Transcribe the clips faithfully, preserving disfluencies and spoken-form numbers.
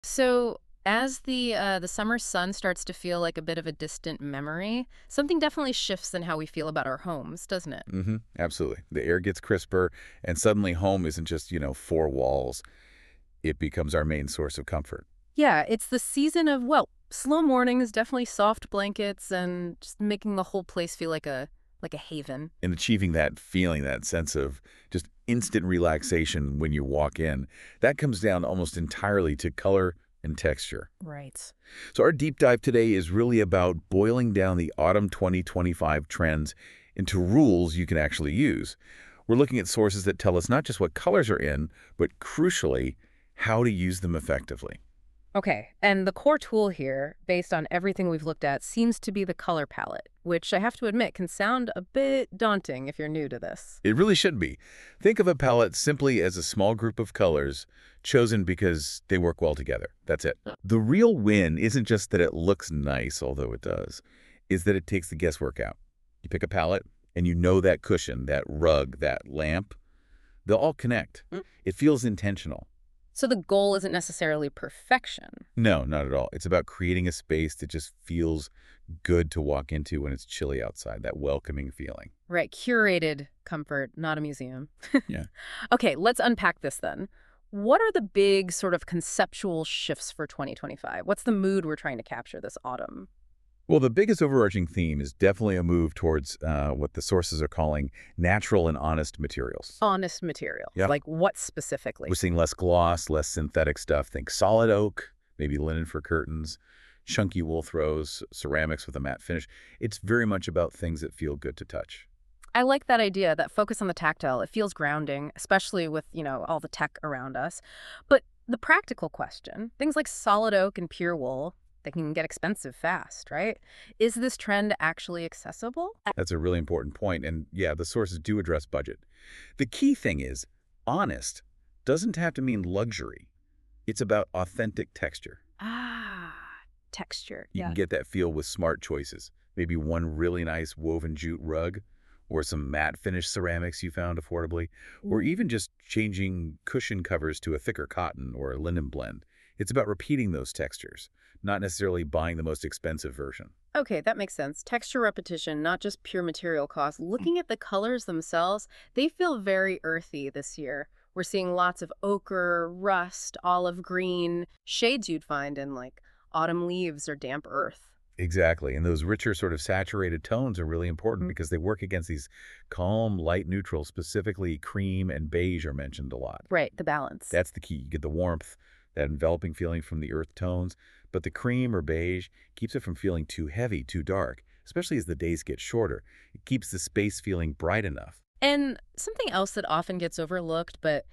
So as the uh, the summer sun starts to feel like a bit of a distant memory, something definitely shifts in how we feel about our homes, doesn't it? Hmm. Absolutely. The air gets crisper, and suddenly home isn't just, you know, four walls. It becomes our main source of comfort. Yeah, it's the season of, well, slow mornings, definitely soft blankets, and just making the whole place feel like a like a haven. And achieving that feeling, that sense of just instant relaxation when you walk in, that comes down almost entirely to color and texture. Right. So our deep dive today is really about boiling down the autumn twenty twenty-five trends into rules you can actually use. We're looking at sources that tell us not just what colors are in, but crucially, how to use them effectively. Okay, and the core tool here, based on everything we've looked at, seems to be the color palette, which I have to admit can sound a bit daunting if you're new to this. It really should be. Think of a palette simply as a small group of colors chosen because they work well together. That's it. The real win isn't just that it looks nice, although it does, is that it takes the guesswork out. You pick a palette, and you know that cushion, that rug, that lamp, they'll all connect. Mm. It feels intentional. So the goal isn't necessarily perfection. No, not at all. It's about creating a space that just feels good to walk into when it's chilly outside, that welcoming feeling. Right, curated comfort, not a museum. Yeah. Okay, let's unpack this then. What are the big sort of conceptual shifts for twenty twenty-five? What's the mood we're trying to capture this autumn? Well, the biggest overarching theme is definitely a move towards uh, what the sources are calling natural and honest materials. Honest materials. Yeah. Like what We're specifically? seeing less gloss, less synthetic stuff. Think solid oak, maybe linen for curtains, chunky wool throws, ceramics with a matte finish. It's very much about things that feel good to touch. I like that idea, that focus on the tactile. It feels grounding, especially with, you know, all the tech around us. But the practical question, things like solid oak and pure wool, they can get expensive fast, right? Is this trend actually accessible? That's a really important point. And yeah, the sources do address budget. The key thing is, honest doesn't have to mean luxury. It's about authentic texture. Ah, texture. You Yeah. can get that feel with smart choices. Maybe one really nice woven jute rug, or some matte finish ceramics you found affordably, or even just changing cushion covers to a thicker cotton or a linen blend. It's about repeating those textures, not necessarily buying the most expensive version. Okay, that makes sense. Texture repetition, not just pure material cost. Looking at the colors themselves, they feel very earthy this year. We're seeing lots of ochre, rust, olive green, shades you'd find in like autumn leaves or damp earth. Exactly. And those richer sort of saturated tones are really important Mhm. because they work against these calm, light neutrals, specifically cream and beige are mentioned a lot. Right, the balance. That's the key. You get the warmth, that enveloping feeling from the earth tones, but the cream or beige keeps it from feeling too heavy, too dark, especially as the days get shorter. It keeps the space feeling bright enough. And something else that often gets overlooked but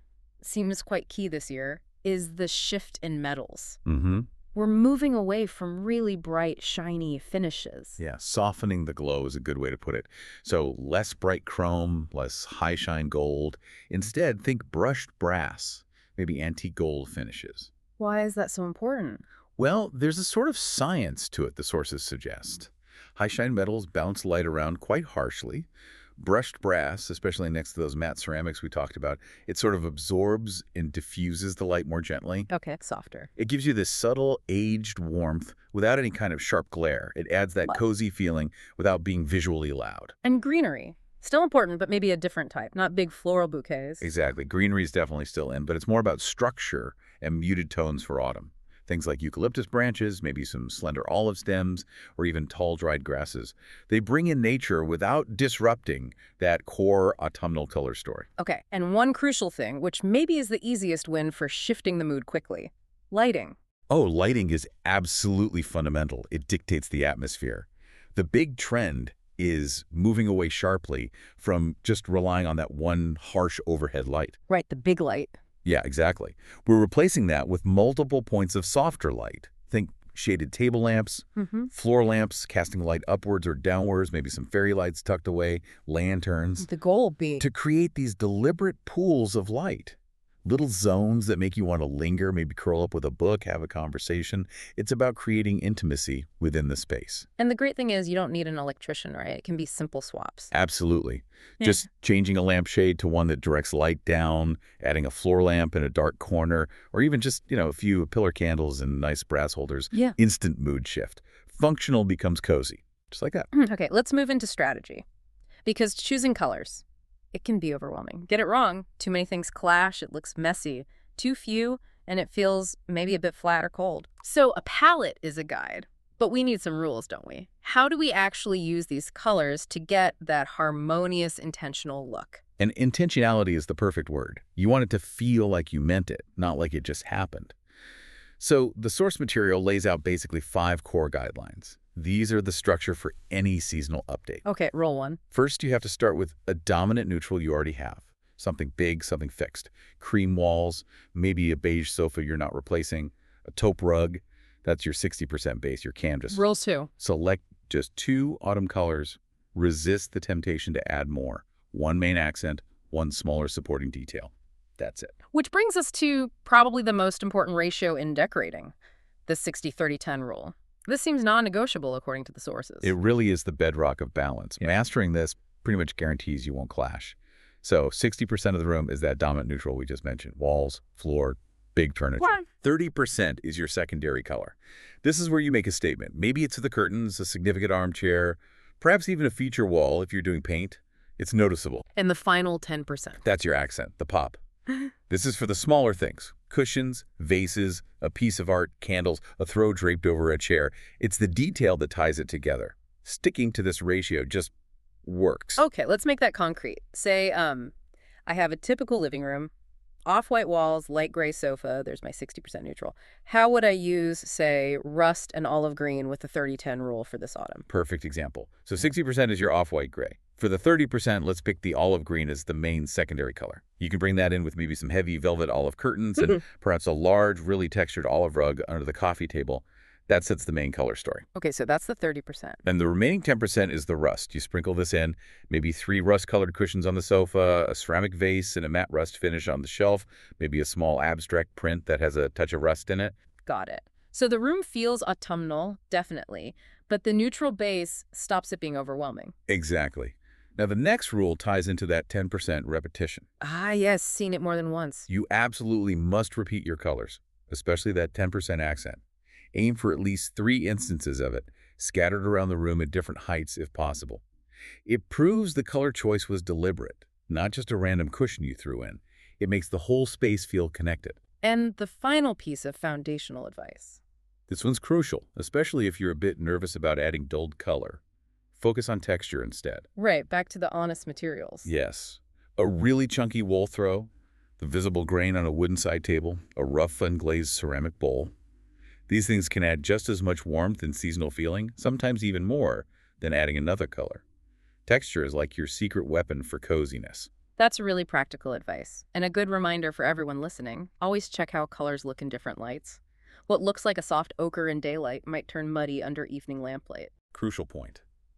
seems quite key this year is the shift in metals. Mm-hmm. We're moving away from really bright, shiny finishes. Yeah, softening the glow is a good way to put it. So less bright chrome, less high shine gold. Instead, think brushed brass, maybe antique gold finishes. Why is that so important? Well, there's a sort of science to it, the sources suggest. High shine metals bounce light around quite harshly. Brushed brass, especially next to those matte ceramics we talked about, it sort of absorbs and diffuses the light more gently. Okay, softer. It gives you this subtle, aged warmth without any kind of sharp glare. It adds that What? cozy feeling without being visually loud. And greenery. Still important, but maybe a different type, not big floral bouquets. Exactly. Greenery is definitely still in, but it's more about structure and muted tones for autumn. Things like eucalyptus branches, maybe some slender olive stems, or even tall dried grasses. They bring in nature without disrupting that core autumnal color story. Okay, and one crucial thing, which maybe is the easiest win for shifting the mood quickly. Lighting. Oh, lighting is absolutely fundamental. It dictates the atmosphere. The big trend is moving away sharply from just relying on that one harsh overhead light. Right, the big light. Yeah, exactly. We're replacing that with multiple points of softer light. Think shaded table lamps, Mm-hmm. floor lamps casting light upwards or downwards, maybe some fairy lights tucked away, lanterns, The goal being. to create these deliberate pools of light. Little zones that make you want to linger, maybe curl up with a book, have a conversation. It's about creating intimacy within the space. And the great thing is you don't need an electrician, right? It can be simple swaps. Absolutely. Yeah. Just changing a lampshade to one that directs light down, adding a floor lamp in a dark corner, or even just, you know, a few pillar candles and nice brass holders. Yeah. Instant mood shift. Functional becomes cozy. Just like that. Okay, let's move into strategy. Because choosing colors, it can be overwhelming. Get it wrong, too many things clash, it looks messy. Too few, and it feels maybe a bit flat or cold. So a palette is a guide, but we need some rules, don't we? How do we actually use these colors to get that harmonious, intentional look? And intentionality is the perfect word. You want it to feel like you meant it, not like it just happened. So the source material lays out basically five core guidelines. These are the structure for any seasonal update. Okay, roll one. First, you have to start with a dominant neutral you already have. Something big, something fixed. Cream walls, maybe a beige sofa you're not replacing, a taupe rug. That's your sixty percent base, your canvas. Roll two. Select just two autumn colors. Resist the temptation to add more. One main accent, one smaller supporting detail. That's it. Which brings us to probably the most important ratio in decorating, the sixty thirty ten rule. This seems non-negotiable according to the sources. It really is the bedrock of balance. Yeah. Mastering this pretty much guarantees you won't clash. So sixty percent of the room is that dominant neutral we just mentioned. Walls, floor, big furniture. What? thirty percent is your secondary color. This is where you make a statement. Maybe it's the curtains, a significant armchair, perhaps even a feature wall if you're doing paint. It's noticeable. And the final ten percent. That's your accent, the pop. This is for the smaller things. Cushions, vases, a piece of art, candles, a throw draped over a chair. It's the detail that ties it together. Sticking to this ratio just works. Okay, let's make that concrete. Say, um, I have a typical living room, off-white walls, light gray sofa. There's my sixty percent neutral. How would I use, say, rust and olive green with the thirty ten rule for this autumn? Perfect example. So sixty percent is your off-white gray. For the thirty percent, let's pick the olive green as the main secondary color. You can bring that in with maybe some heavy velvet olive curtains and perhaps a large, really textured olive rug under the coffee table. That sets the main color story. Okay, so that's the thirty percent. And the remaining ten percent is the rust. You sprinkle this in, maybe three rust-colored cushions on the sofa, a ceramic vase and a matte rust finish on the shelf, maybe a small abstract print that has a touch of rust in it. Got it. So the room feels autumnal, definitely, but the neutral base stops it being overwhelming. Exactly. Now, the next rule ties into that ten percent repetition. Ah, yes, seen it more than once. You absolutely must repeat your colors, especially that ten percent accent. Aim for at least three instances of it, scattered around the room at different heights if possible. It proves the color choice was deliberate, not just a random cushion you threw in. It makes the whole space feel connected. And the final piece of foundational advice. This one's crucial, especially if you're a bit nervous about adding dulled color. Focus on texture instead. Right, back to the honest materials. Yes. A really chunky wool throw, the visible grain on a wooden side table, a rough unglazed ceramic bowl. These things can add just as much warmth and seasonal feeling, sometimes even more, than adding another color. Texture is like your secret weapon for coziness. That's really practical advice, and a good reminder for everyone listening. Always check how colors look in different lights. What looks like a soft ochre in daylight might turn muddy under evening lamplight. Crucial point.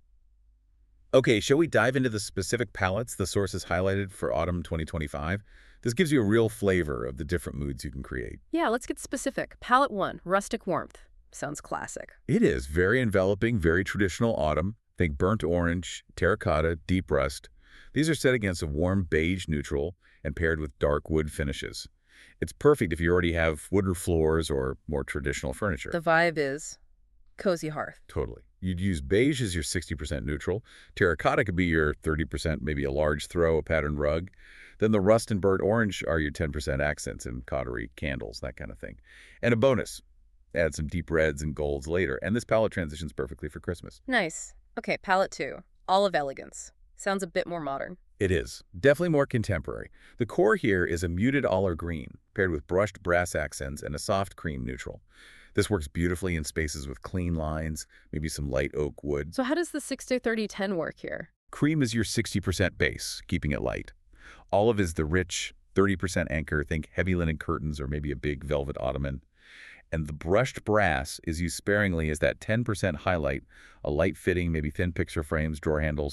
Okay, shall we dive into the specific palettes the sources highlighted for autumn twenty twenty-five? This gives you a real flavor of the different moods you can create. Yeah, let's get specific. Palette one, rustic warmth. Sounds classic. It is very enveloping, very traditional autumn. Think burnt orange, terracotta, deep rust. These are set against a warm beige neutral and paired with dark wood finishes. It's perfect if you already have wooden floors or more traditional furniture. The vibe is cozy hearth. Totally. You'd use beige as your sixty percent neutral. Terracotta could be your thirty percent, maybe a large throw, a patterned rug. Then the rust and burnt orange are your ten percent accents and cautery, candles, that kind of thing. And a bonus, add some deep reds and golds later. And this palette transitions perfectly for Christmas. Nice. Okay, palette two, olive elegance. Sounds a bit more modern. It is. Definitely more contemporary. The core here is a muted olive green, paired with brushed brass accents and a soft cream neutral. This works beautifully in spaces with clean lines, maybe some light oak wood. So how does the sixty thirty ten work here? Cream is your sixty percent base, keeping it light. Olive is the rich thirty percent anchor, think heavy linen curtains or maybe a big velvet ottoman. And the brushed brass is used sparingly as that ten percent highlight, a light fitting, maybe thin picture frames, drawer handles.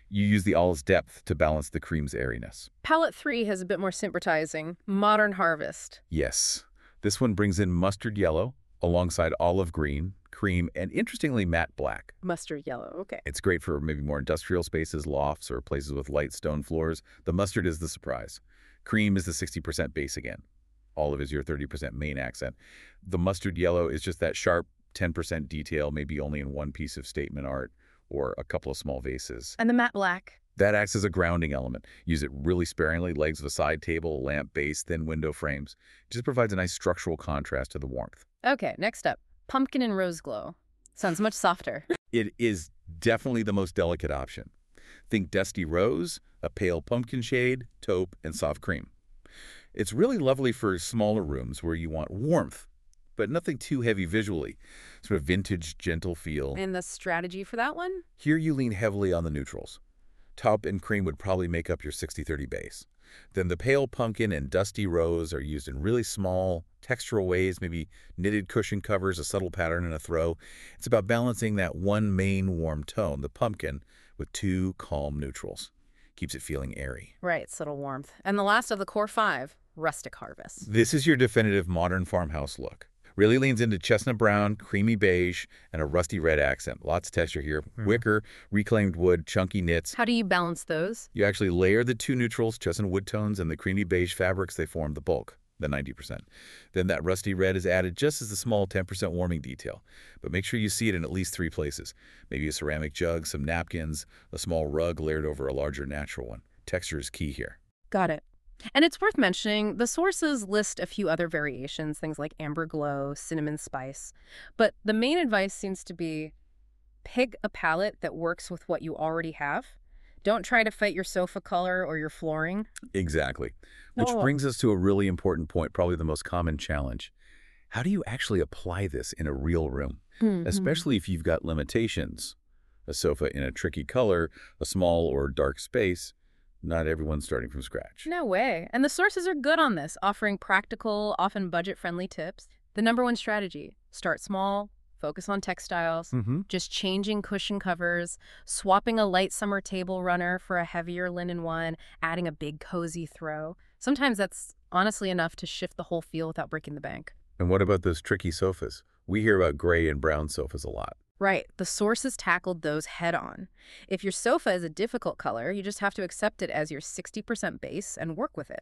You use the olive's depth to balance the cream's airiness. Palette three has a bit more sympathizing. Modern Harvest. Yes, this one brings in mustard yellow alongside olive green, cream, and interestingly matte black. Mustard yellow, okay. It's great for maybe more industrial spaces, lofts, or places with light stone floors. The mustard is the surprise. Cream is the sixty percent base again. Olive is your thirty percent main accent. The mustard yellow is just that sharp ten percent detail, maybe only in one piece of statement art or a couple of small vases. And the matte black. That acts as a grounding element. Use it really sparingly, legs of a side table, lamp base, thin window frames. It just provides a nice structural contrast to the warmth. Okay, next up. Pumpkin and Rose Glow. Sounds much softer. It is definitely the most delicate option. Think dusty rose, a pale pumpkin shade, taupe, and soft cream. It's really lovely for smaller rooms where you want warmth, but nothing too heavy visually. Sort of vintage, gentle feel. And the strategy for that one? Here you lean heavily on the neutrals. Taupe and cream would probably make up your sixty thirty base. Then the pale pumpkin and dusty rose are used in really small, textural ways, maybe knitted cushion covers, a subtle pattern, and a throw. It's about balancing that one main warm tone, the pumpkin, with two calm neutrals. Keeps it feeling airy. Right, subtle warmth. And the last of the core five, Rustic Harvest. This is your definitive modern farmhouse look. Really leans into chestnut brown, creamy beige, and a rusty red accent. Lots of texture here. Mm. Wicker, reclaimed wood, chunky knits. How do you balance those? You actually layer the two neutrals, chestnut wood tones, and the creamy beige fabrics. They form the bulk, the ninety percent. Then that rusty red is added just as a small ten percent warming detail. But make sure you see it in at least three places. Maybe a ceramic jug, some napkins, a small rug layered over a larger natural one. Texture is key here. Got it. And it's worth mentioning, the sources list a few other variations, things like amber glow, cinnamon spice. But the main advice seems to be pick a palette that works with what you already have. Don't try to fight your sofa color or your flooring. Exactly. Which Oh. brings us to a really important point, probably the most common challenge. How do you actually apply this in a real room? Mm-hmm. Especially if you've got limitations. A sofa in a tricky color, a small or dark space. Not everyone's starting from scratch. No way. And the sources are good on this, offering practical, often budget-friendly tips. The number one strategy, start small, focus on textiles, Mm-hmm. just changing cushion covers, swapping a light summer table runner for a heavier linen one, adding a big cozy throw. Sometimes that's honestly enough to shift the whole feel without breaking the bank. And what about those tricky sofas? We hear about gray and brown sofas a lot. Right, the sources tackled those head on. If your sofa is a difficult color, you just have to accept it as your sixty percent base and work with it.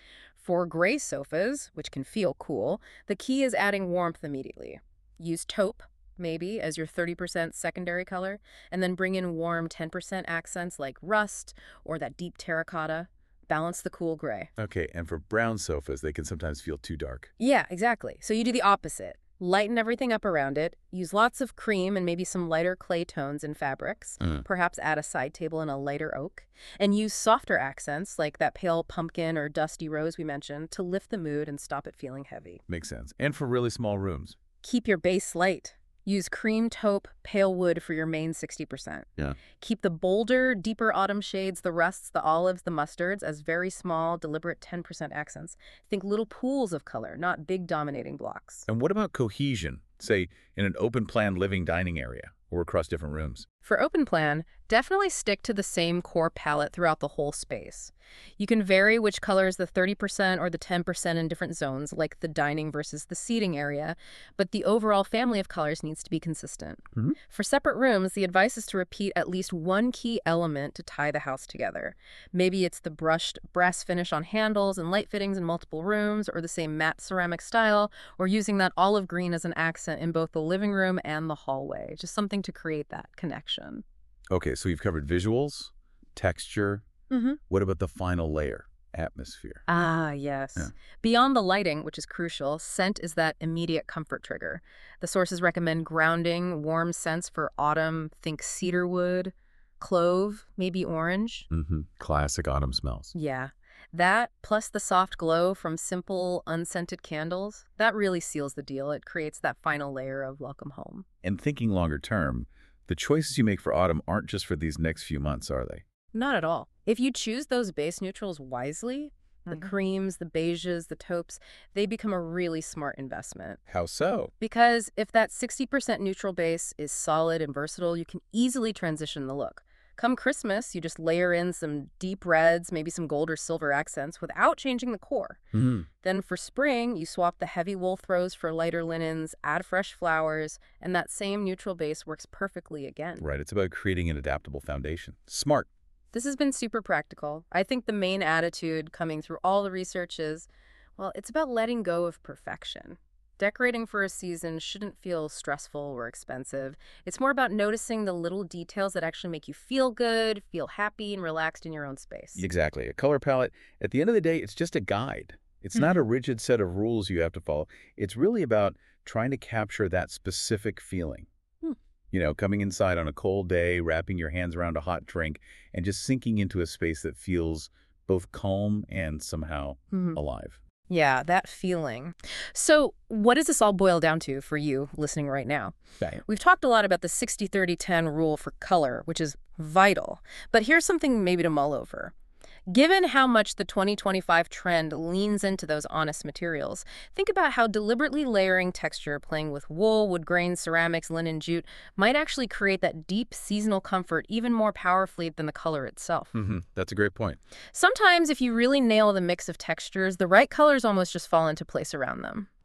For gray sofas, which can feel cool, the key is adding warmth immediately. Use taupe, maybe, as your thirty percent secondary color, and then bring in warm ten percent accents like rust or that deep terracotta. Balance the cool gray. Okay, and for brown sofas, they can sometimes feel too dark. Yeah, exactly. So you do the opposite. Lighten everything up around it. Use lots of cream and maybe some lighter clay tones in fabrics. Mm. Perhaps add a side table in a lighter oak. And use softer accents like that pale pumpkin or dusty rose we mentioned to lift the mood and stop it feeling heavy. Makes sense. And for really small rooms. Keep your base light. Use cream, taupe, pale wood for your main sixty percent. Yeah. Keep the bolder, deeper autumn shades, the rusts, the olives, the mustards, as very small, deliberate ten percent accents. Think little pools of color, not big dominating blocks. And what about cohesion? Say, in an open-plan living dining area or across different rooms? For open plan, definitely stick to the same core palette throughout the whole space. You can vary which colors the thirty percent or the ten percent in different zones, like the dining versus the seating area, but the overall family of colors needs to be consistent. Mhm. For separate rooms, the advice is to repeat at least one key element to tie the house together. Maybe it's the brushed brass finish on handles and light fittings in multiple rooms, or the same matte ceramic style, or using that olive green as an accent in both the living room and the hallway. Just something to create that connection. Okay, so you've covered visuals, texture. Mm-hmm. What about the final layer? Atmosphere. Ah, yes. Yeah. Beyond the lighting, which is crucial, scent is that immediate comfort trigger. The sources recommend grounding, warm scents for autumn. Think cedarwood, clove, maybe orange. Mm-hmm. Classic autumn smells. Yeah. That, plus the soft glow from simple, unscented candles, that really seals the deal. It creates that final layer of welcome home. And thinking longer term, the choices you make for autumn aren't just for these next few months, are they? Not at all. If you choose those base neutrals wisely, the Mhm. creams, the beiges, the taupes, they become a really smart investment. How so? Because if that sixty percent neutral base is solid and versatile, you can easily transition the look. Come Christmas, you just layer in some deep reds, maybe some gold or silver accents without changing the core. Hmm. Then for spring, you swap the heavy wool throws for lighter linens, add fresh flowers, and that same neutral base works perfectly again. Right, it's about creating an adaptable foundation. Smart. This has been super practical. I think the main attitude coming through all the research is, well, it's about letting go of perfection. Decorating for a season shouldn't feel stressful or expensive. It's more about noticing the little details that actually make you feel good, feel happy, and relaxed in your own space. Exactly. A color palette, at the end of the day, it's just a guide. It's not a rigid set of rules you have to follow. It's really about trying to capture that specific feeling. Hmm. You know, coming inside on a cold day, wrapping your hands around a hot drink, and just sinking into a space that feels both calm and somehow Mhm. alive. Yeah, that feeling. So what does this all boil down to for you listening right now? Right. We've talked a lot about the sixty thirty ten rule for color, which is vital. But here's something maybe to mull over. Given how much the twenty twenty-five trend leans into those honest materials, think about how deliberately layering texture, playing with wool, wood grain, ceramics, linen, jute, might actually create that deep seasonal comfort even more powerfully than the color itself. Mm-hmm. That's a great point. Sometimes if you really nail the mix of textures, the right colors almost just fall into place around them.